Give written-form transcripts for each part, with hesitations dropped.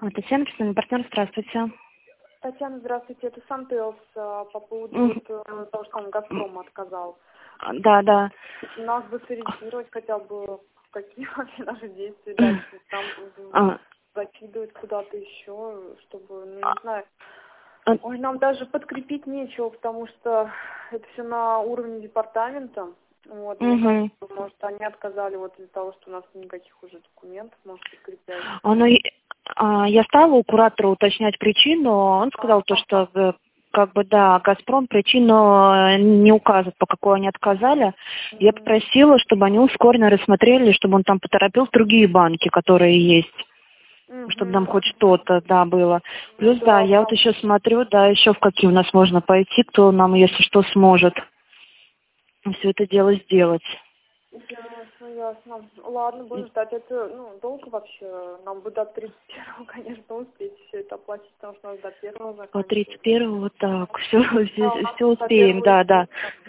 Татьяна, персональный партнер, здравствуйте. Татьяна, здравствуйте. Это Сантелс по поводу того, что он «Газпром» отказал. Да. Нас бы сориентировать хотя бы, какие вообще наши действия дальше. Там закидывать куда-то еще, чтобы, не знаю. Ой, нам даже подкрепить нечего, потому что это все на уровне департамента. Вот, мне кажется, может, они отказали вот из-за того, что у нас никаких уже документов, может, подкреплять. Я стала у куратора уточнять причину, он сказал что «Газпром» причину не указывает, по какой они отказали. Я попросила, чтобы они ускоренно рассмотрели, чтобы он там поторопил другие банки, которые есть. Чтобы нам хоть что-то, было. Плюс, я вот еще смотрю, еще в какие у нас можно пойти, кто нам, если что, сможет все это дело сделать. Ясно. Ладно, будем ждать. Это, долго вообще? Нам бы до 31-го, конечно, успеть все это оплатить, потому что у нас до 1-го заканчивается. По 31-го, так, все успеем, да.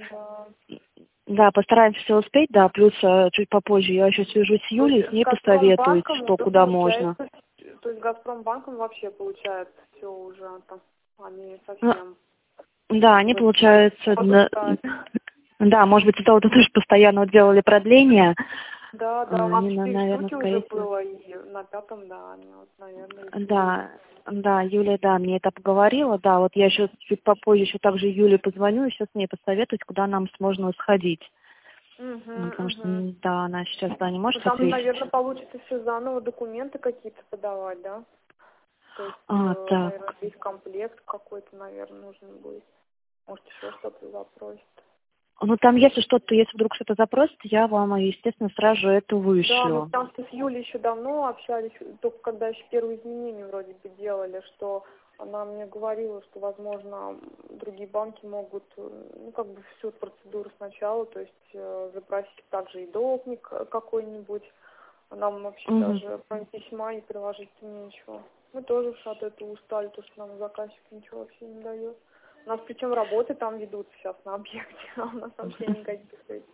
Да, постараемся все успеть, плюс чуть попозже я еще свяжусь с Юлей, с ней посоветуюсь, что куда можно. То есть Газпромбанком вообще получается все уже там, они совсем... Да, они, получается, может быть, это тоже постоянно делали продление. Да, у нас 4 наверное, штуки уже было, и на 5-м, они наверное... Да, Юлия, мне это поговорила, вот я еще чуть попозже еще также Юле позвоню, еще с ней посоветуюсь, куда нам можно сходить. Потому что, она сейчас, не может там, ответить. наверное, получится все заново документы какие-то подавать, да? То есть, наверное, весь комплект какой-то, наверное, нужен будет. Может, еще что-то запросит. Там, если вдруг что-то запросит, я вам, естественно, сразу же это вышлю. Да, мы там с Юлей еще давно общались, только когда еще первые изменения вроде бы делали, что она мне говорила, что, возможно, другие банки могут, всю процедуру сначала, то есть запросить также и долгник какой-нибудь. Нам вообще даже кроме письма и приложить-то нечего. Мы тоже уж от этого устали, то, что нам заказчик ничего вообще не дает. У нас причем работы там ведутся сейчас на объекте, а у нас вообще никаких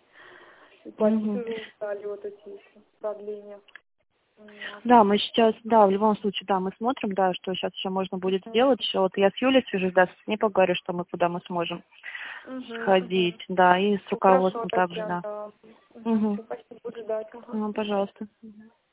и платить уже устали вот эти продления. Да, мы сейчас, в любом случае, мы смотрим, что сейчас еще можно будет сделать. Еще вот я с Юлей свяжусь, с ней поговорю, куда мы сможем сходить, и с руководством также, Спасибо, буду ждать. Пожалуйста.